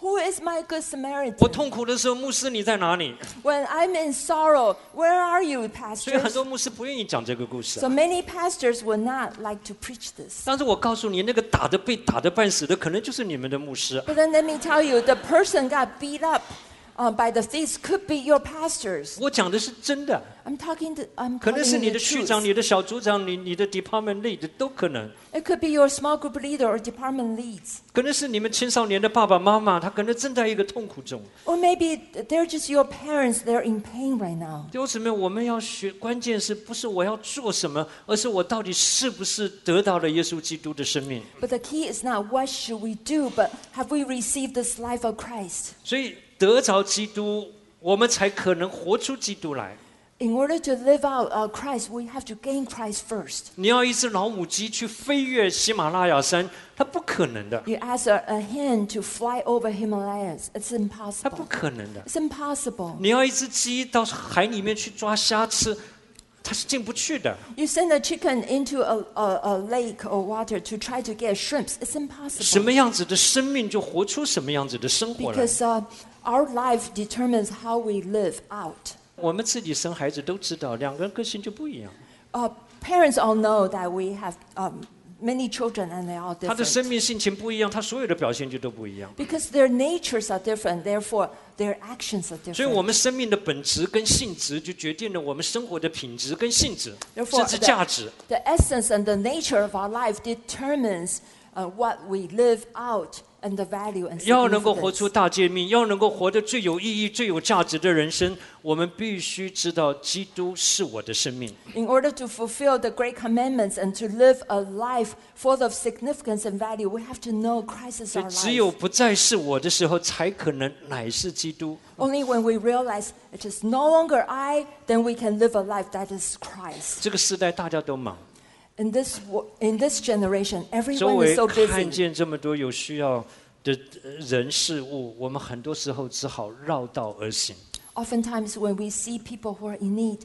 my good 我 Samaritan? 痛苦的时候，牧师你在哪里？ When I'm in sorrow, where are you, 所以很 pastors? 多牧师不愿意讲这个故事。 So many pastors would not like to preach this. 但是我告诉你，那个被打得半死的，可能就是你们的牧师。 But then let me tell you, the person got beat up by the thieves could be your pastors. 我讲的是真的， I'm 可能是 telling 你 you 的 the 区长、 truth. 你的小组长、你的 department lead 都可能， It could be your small group leader or department leads. 可能是你们青少年的爸爸妈妈，他可能正在一个痛苦中。 Or maybe they're just your parents, they're in pain right now. 弟兄姊妹，我们要学，关键是不是我要做什么，而是我到底是不是得到了耶稣基督的生命。 But the key is not what should we do, but have we received this life of Christ? 所以得着基督，我们才可能活出基督来。 In order to live out Christ, we have to gain Christ first. 你要一只老母鸡去飞越喜马拉雅山，它不可能的， You ask a hen to fly over Himalayas. It's 它不 impossible. 可能的。 It's impossible. 你要一只鸡到海里面去抓虾吃， 它是进不去的。 You send a chicken into a lake or water to try to get shrimps. It's 什 impossible 么样子的生命，就活出什么样子的生活来。 because our life determines how we live out. 我们自己生孩子都知道，两个人个性就不一样。 Parents all know that we have many children and they're all 他的生 different. 命性情不一样，他所有的表现就都不一样。 Because their natures are different, therefore their actions are 所以，我 different. 们生命的本质跟性质，就决定了我们生活的品质跟性质， Therefore, 甚至价值。 the essence and the nature of our life determines what we live out and the value and 要能够活出 significance. 大诫命，要能够活得最有意义、最有价值的人生，我们必须知道，基督是我的生命。 In order to fulfill the great commandments and to live a life full of significance and value, we have to know Christ is 所以， our 只有 life. 不再是我的时候，才可能乃是基督。 Only when we realize it is no longer I, then we can live a life that is Christ. 这个时代大家都忙， In this generation, 周 everyone 围 is so 看 busy. 见这么多有需要的人事物，我们很多时候只好绕道而行。 Oftentimes, when we see people who are in need,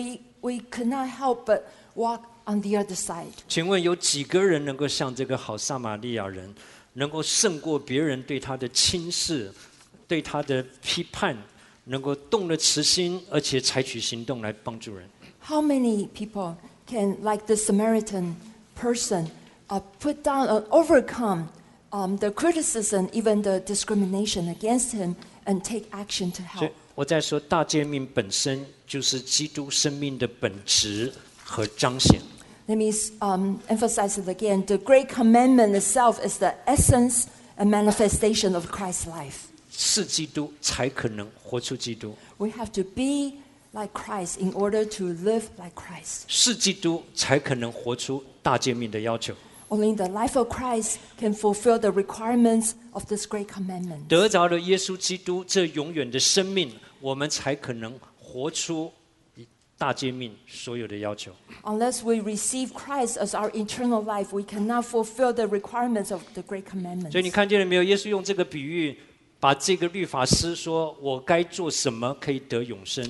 we could not help but walk on the other side. 请问有几个人能够像这个好撒玛利亚人，能够胜过别人对他的轻视、对他的批判，能够动了慈心，而且采取行动来帮助人？ How many people can, like the Samaritan person, put down or overcome the criticism, even the discrimination against him, and take action to 所以 help? 我在说，大诫命本身就是基督生命的本质和彰显。 Let me emphasize it again. The great commandment itself is the essence and manifestation of Christ's life. 是基督才可能活出基督， We have to be like Christ in order to live like Christ. 是基督才可能活出大诫命的要求。 Only the life of Christ can fulfill the requirements of this great commandment. 得着了耶稣基督这永远的生命，我们才可能活出大诫命所有的要求。 Unless we receive Christ as our eternal life, we cannot fulfill the requirements of the great commandments. 所以你看见了没有？耶稣用这个比喻，把这个律法师说：“我该做什么可以得永生？”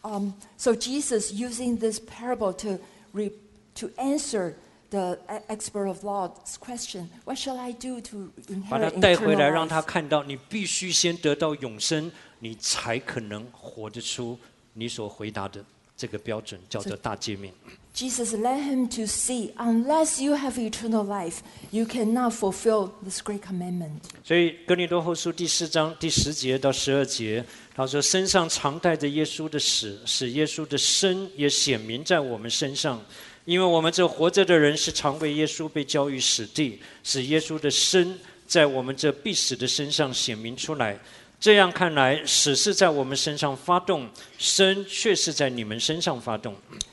So Jesus using this parable to answer the expert of law's question, what shall I do to 把他 inherit 带回来， eternal 让他 life? 看到，你必须先得到永生，你才可能活得出你所回答的这个标准，叫做大诫命。 Jesus led him to see, unless you have eternal life, you cannot fulfill this great commandment. 所以哥林多后书第4章第10节到12节，他说：“身上常带着耶稣的死，使耶稣的生也显明在我们身上。因为我们这活着的人是常为耶稣被交于死地，使耶稣的生在我们这必死的身上显明出来。这样看来，死是在我们身上发动，生却是在你们身上发动。”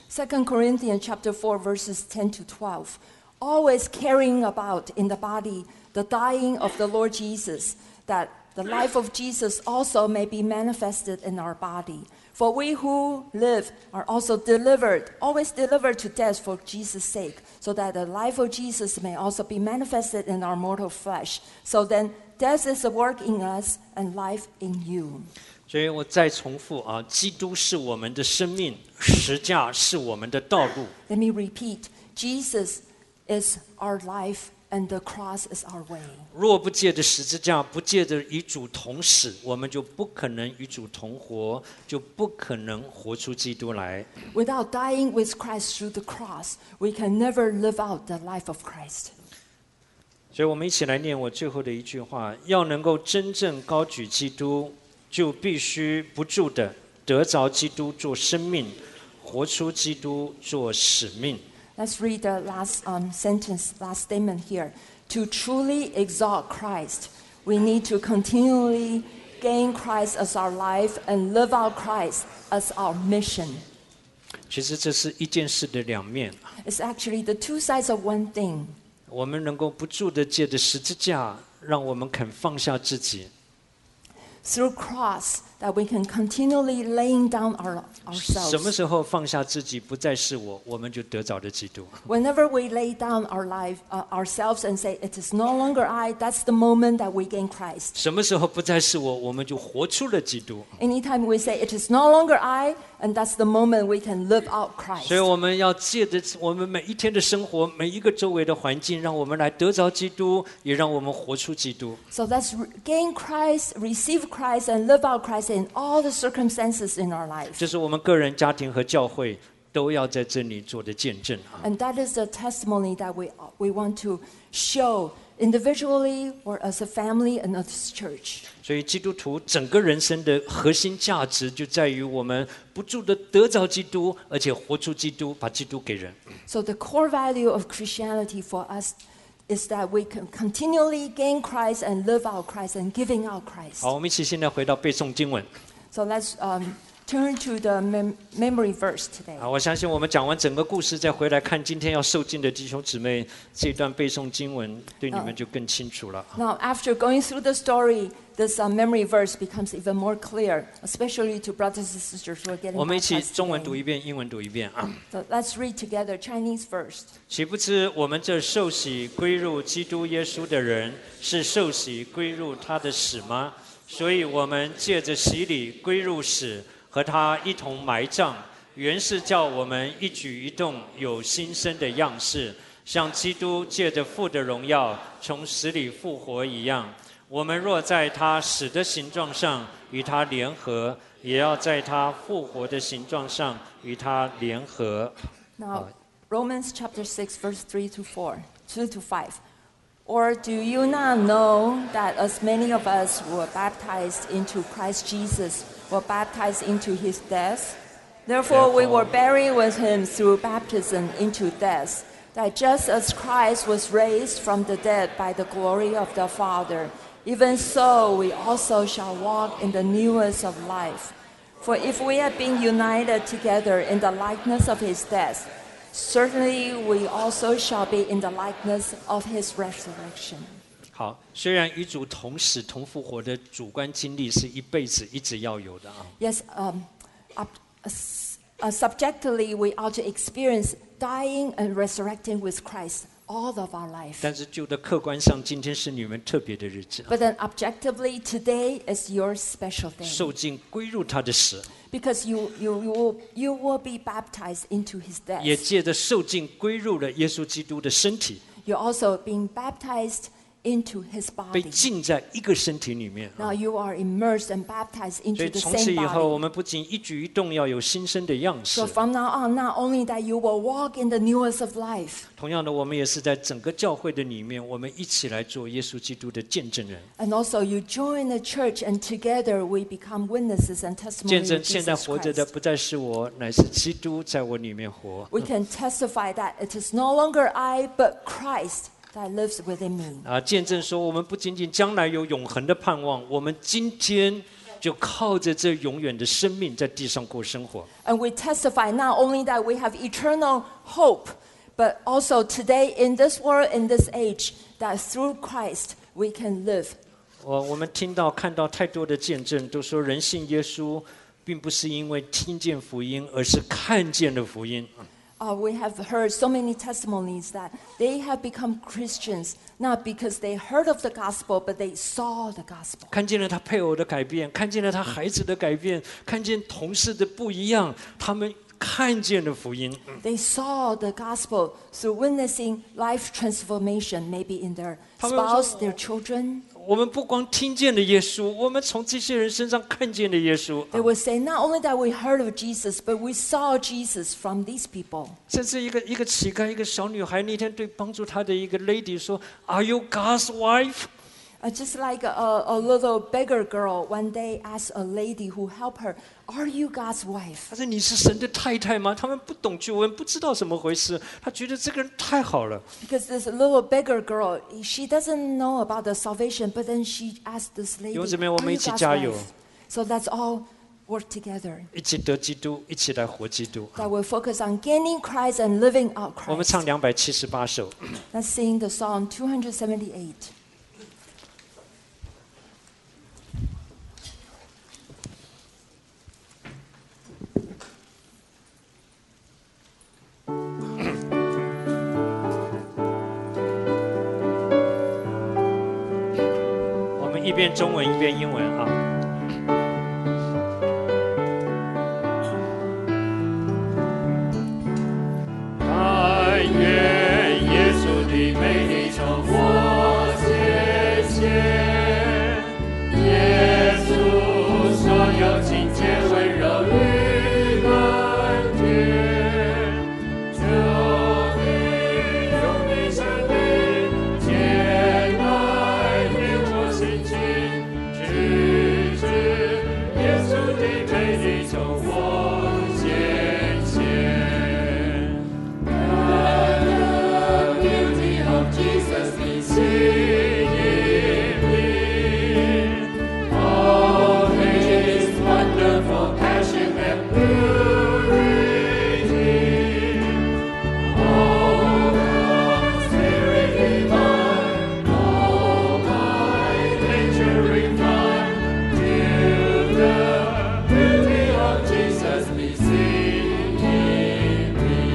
2 Corinthians chapter 4, verses 10 to 12. Always carrying about in the body the dying of the Lord Jesus, that the life of Jesus also may be manifested in our body. For we who live are also delivered, always delivered to death for Jesus' sake, so that the life of Jesus may also be manifested in our mortal flesh. So then, death is at work in us and life in you. 所以我再重复啊，基督是我们的生命，十架是我们的道路。 Let me repeat, Jesus is our life and the cross is our way. 若不借着十字架，不借着与主同死，我们就不可能与主同活，就不可能活出基督来。 Without dying with Christ through the cross, we can never live out the life of Christ. 所以我们一起来念我最后的一句话：要能够真正高举基督，就必须不住的得着基督做生命，活出基督做使命。 Let's read the last sentence, last statement here. To truly exalt Christ, we need to continually gain Christ as our life and live out Christ as our mission. 其实这是一件事的两面。 It's actually the two sides of one thing. 我们能够不住的借着十字架，让我们肯放下自己， Through cross, that we can continually laying down 什么 ourselves. 时候放下自己，不再是我，我们就得着了基督。 Whenever we lay down our life, ourselves and say, it is no longer I, that's the moment that we gain Christ. 什么时候不再是我，我们就活出了基督。 Anytime we say, it is no longer I, and that's the moment we can live out Christ. 所以我们要借着我们每一天的生活，每一个周围的环境，让我们来得着基督，也让我们活出基督。 So let's gain Christ, receive Christ, and live out Christ in all the circumstances in our life. 这是我们个人、家庭和教会都要在这里做的见证啊。 And that is the testimony that we want to show individually or as a family and as a church. 所以基督徒整个人生的核心价值就在于我们不住的得着基督，而且活出基督，把基督给人。 So the core value of Christianity for us is that we can continually gain Christ and live out Christ and giving out Christ. 好，我们一起现在回到背诵经文。 So let's turn to the memory verse today. 好，我相信我们讲完整个故事，再回来看今天要受尽的弟兄姊妹，这段背诵经文对你们就更清楚了。 Now, after going through the story, this memory verse becomes even more clear, especially to brothers and sisters who are getting 我们一起 baptized 中文读 today. 一遍，英文读一遍啊。 So let's read together Chinese first. 岂不知我们这受洗归入基督耶稣的人，是受洗归入他的死吗？所以我们借着洗礼归入死，和他一同埋葬，原是叫我们一举一动有新生的样式，像基督借着父的荣耀从死里复活一样。我们若在他死的形状上与他联合，也要在他复活的形状上与他联合。 Now, Romans chapter 6, verse 3 to 5. Or do you not know that as many of us who were baptized into Christ Jesus were baptized into his death? Therefore, we were buried with him through baptism into death, that just as Christ was raised from the dead by the glory of the Father, even so we also shall walk in the newness of life. For if we have been united together in the likeness of his death, certainly we also shall be in the likeness of his resurrection. 好，虽然与主同死同复活的主观经历是一辈子一直要有的啊， Yes, subjectively we ought to experience dying and resurrecting with Christ all of our life. 但是就的客观上，今天是你们特别的日子， But then objectively, today is your special day. 受尽归入他的死， Because you will be baptized into his 也 death. 借着受尽归入了耶稣基督的身体， You're also being baptized into his 被 body. 浸在一个身体里面。 Now you are immersed and baptized 所 into 以 the 从此 same 以后，我 body. 们不仅一举一动要有新生的样式 So，from now on, not only that you will walk in the newness of life, 同样的，我们也是在整个教会的里面，我们一起来做耶稣基督的见证人。 and also you join the church, and together we become witnesses and 见 testimony 证 of 现在 Jesus 活着的 Christ. 不再是我，乃是基督在我里面活。 We can testify that it is no longer I, but Christ that lives within me. 啊，见证说，我们不仅仅将来有永恒的盼望，我们今天就靠着这永远的生命在地上过生活。 And we testify not only that we have eternal hope, but also today in this world, in this age, that through Christ we can live. 我们听到看到太多的见证，都说人信耶稣，并不是因为听见福音，而是看见了福音。 We have heard so many testimonies that they have become Christians not because they heard of the gospel, but they saw the gospel. 看见了他配偶的改变，看见了他孩子的改变，看见同事的不一样，他们看见了福音。 They saw the gospel through witnessing life transformation, maybe in their spouse, their children. 我们不光听见了耶稣，我们从这些人身上看见了耶稣。 They would say, not only that we heard of Jesus, but we saw Jesus from these people. 甚至一个乞丐，一个小女孩，那天对帮助她的一个 lady 说 ：“Are you God's wife？” Just like a little beggar girl one day asked a lady who helped her, "Are you God's wife?" 她说：“你是神的太太吗？”他们不懂救恩，不知道怎么回事。他觉得这个人太好了。 Because this little beggar girl, she doesn't know about the salvation, but then she asked this lady, 弟兄姊妹，我 "Are 们 you 一起 God's 加油。 wife?" So let's all work together. 一起得基督，一起来活基督。 That we focus on gaining Christ and living out 我们 Christ. 唱278首。 Let's sing the song 278. 遍中文，一遍英文啊。但愿耶稣的美丽从我显现，耶稣所有情节温柔与甘甜，求你用你生命接来领我心情，直至耶稣的美丽从我显现。Jesus be seen in me, oh His wonderful passion and purity, oh my Spirit divine, oh my nature refined, till the beauty of Jesus be seen in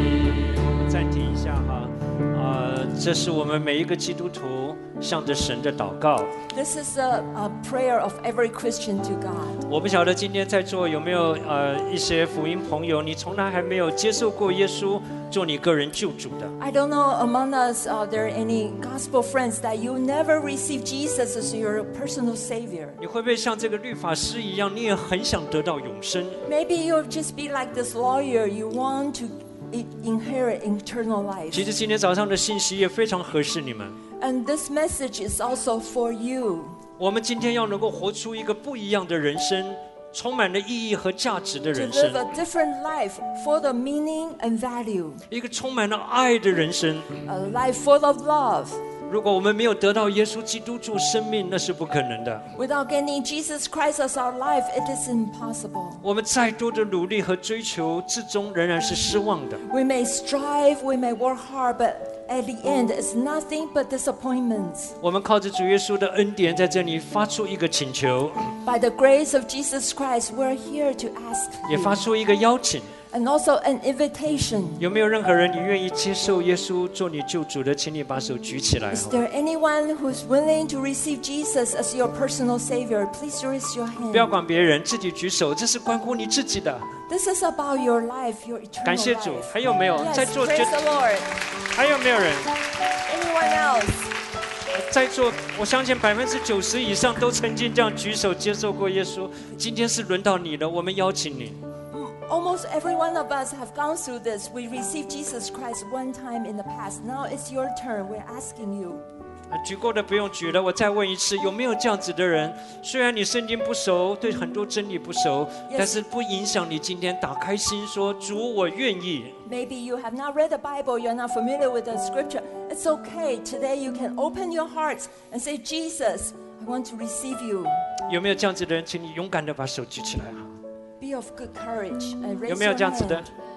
me。暂停一下哈。这是我们每一个基督徒向着神的祷告。 This is a prayer of every Christian to God. 我不晓得今天在座有没有一些福音朋友，你从来还没有接受过耶稣做你个人救主的。 I don't know among us there are any gospel friends that you never received Jesus as your personal savior. 你会不会像这个律法师一样，你也很想得到永生？ Maybe you'll just be like this lawyer. You want to inherit eternal life. 其实今天早上的信息也非常合适你们。 And this message is also for you. 我们今天要能够活出一个不一样的人生，充满了意义和价值的 To 人 live 生， a different life full of meaning and value. 一个充满了爱的人生。 A life full of love. 如果我们没有得到耶稣基督做生命，那是不可能的。 Without getting Jesus Christ as our life, it is impossible. 我们再多的努力和追求，至终仍然是失望的。 We may strive, we may work hard, but at the end, it's nothing but disappointments. 我们靠着主耶稣的恩典，在这里发出一个请求， By the grace of Jesus Christ, we're here to ask 也 you. 发出一个邀请。 And also an invitation. 有没有任何人你愿意接受耶稣做你救主的？请你把手举起来。 Is there anyone who's willing to receive Jesus as your personal savior? Please raise your 不要 hand. 管别人，自己举手，这是关乎你自己的。 This is about your life, your 感 eternal 谢主。 life. 还有没有 Yes, 在座？ praise the Lord. 还有没有人 Anyone else? 在座？我相信90%以上都曾经这样举手接受过耶稣。今天是轮到你了，我们邀请你。 Almost every one of us have gone through this. We received Jesus Christ one time in the past. Now it's your turn. We're asking you. 举过的不用举了，我再问一次，有没有这样子的人？虽然你圣经不熟，对很多真理不熟， Yes. 但是不影响你今天打开心说：“主，我愿意。” Maybe you have not read the Bible, you're not familiar with the scripture. It's okay. Today you can open your hearts and say, Jesus, I want to receive you. 有没有这样子的人？请你勇敢的把手举起来啊！ Be of good courage and 有 raise 没有 your 这样子的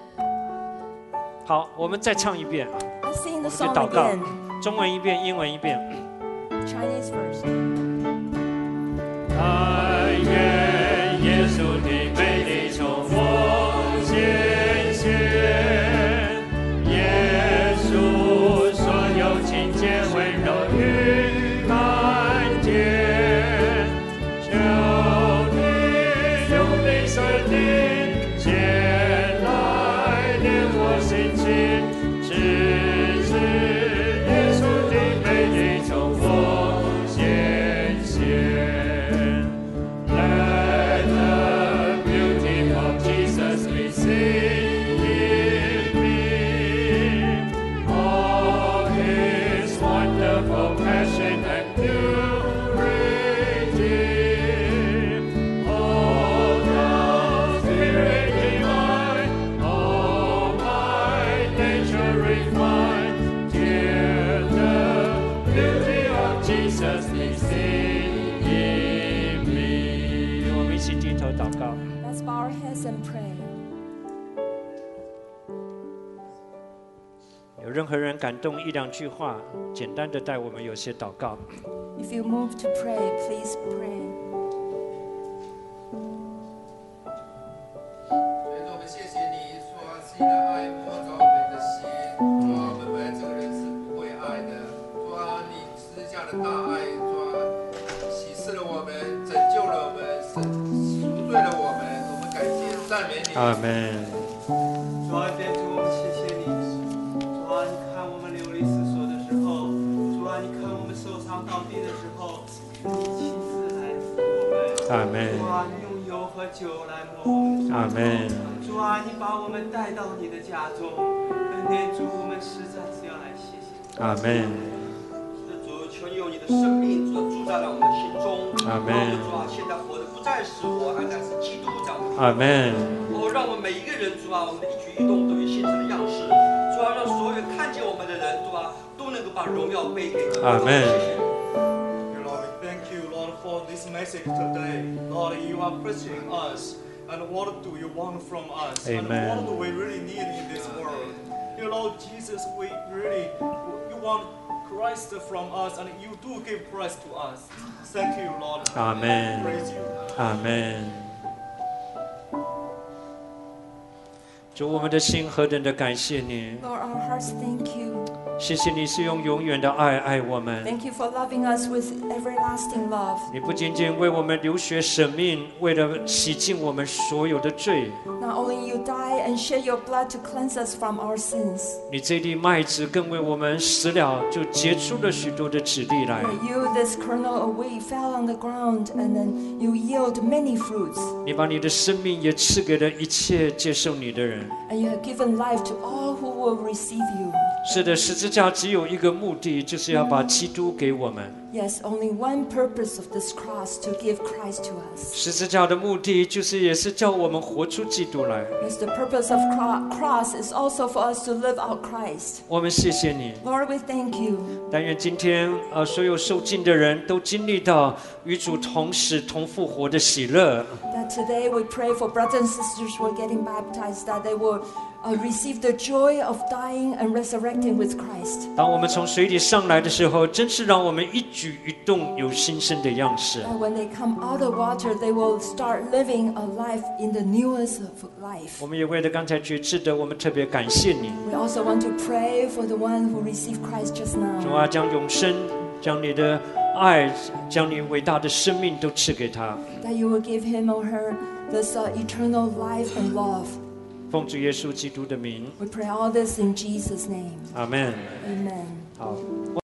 hand.？ 好，我们再唱一遍啊！ Let's sing the 去 song 祷告 again. 中文一遍，英文一遍。 Chinese first. 但愿耶稣的美丽从我显现，耶稣所有情节温柔与甘甜，求你用你生命接来领我心情，直至耶稣的美丽从我显现。Let the beauty of Jesus be seen in me, all His wonderful passion and purity, oh the Spirit divine, oh my nature refined, till the beauty of Jesus be seen in me。我们一起低头祷告。 Let's bow our heads and pray. 有任何人感动一两句话，简单的带我们有些祷告。 If you move to pray, please pray. 所以说我们谢谢你，说是你的爱摸着我们的心，说我们本来这个人是不会爱的，说你施加的大爱，说启示了我赞美你。 阿门。 主啊，天主，我们谢谢你。主啊，你看我们流离失所的时候，主啊，你看我们受伤倒地的时候，你亲自来扶我们。 阿门。 主啊，你用油和酒来抹我们的伤阿门。 主啊，你把我们带到你的家中，恩典主，我们实在是要来谢谢你。 阿门。 主，求你用你的生命主住在了我们的心中。 阿门。 主啊，现在活的不再是我，而乃是基督在我们。 阿门。 哦，让我们每一个人主啊，我们的一举一动都有现成的样式。主啊，让所有看见我们的人主啊，都能够把荣耀归给你。 阿门。 谢谢。 Lord, we thank you, Lord, for this message today. Lord, you are preaching us. And what do you want from us? Amen. And what do we really need in this world? Dear Lord Jesus, you want Christ from us, and you do give Christ to us. Thank you, Lord. Amen. Praise you. 阿门。主，我们的心何等的感谢你， Lord, our hearts thank you. 谢谢你是用永远的爱爱我们。 Thank you for loving us with everlasting love. 你不仅仅为我们流血舍命，为了洗净我们所有的罪， Not only you die and shed your blood to cleanse us from our sins, 你这粒麦子更为我们死了，就结出了许多的籽粒来。 but you, this kernel of wheat, fell on the ground and then you yield many fruits. 你把你的生命也赐给了一切接受你的人。 And you have given life to all who will receive you. 是的，十字架只有一个目的，就是要把基督给我们。 Yes, only one purpose of this cross, to give Christ to us. 十字架的目的也是叫我们活出基督来。 Yes, the purpose of cross is also for us to live out Christ. 我们谢谢你， Lord, we thank you. 但愿今天所有受浸的人都经历到与主同死同复活的喜乐。 That today we pray for brothers and sisters who are getting baptized, that they will receive the joy of dying and resurrecting with Christ. 当我们从水里上来的时候，真是让我们一举一动有新生的样式。 That when they come out of water, they will start living a life in the newness of life. 我们也为了刚才觉知的，我们特别感谢你， We also want to pray for the one who received Christ just 主 now. 啊，将永生、将你的爱、将你伟大的生命都赐给他。 That you will give him or her this eternal life and love. 奉主耶稣基督的名， We pray all this in Jesus' name. 阿门。 Amen. 好。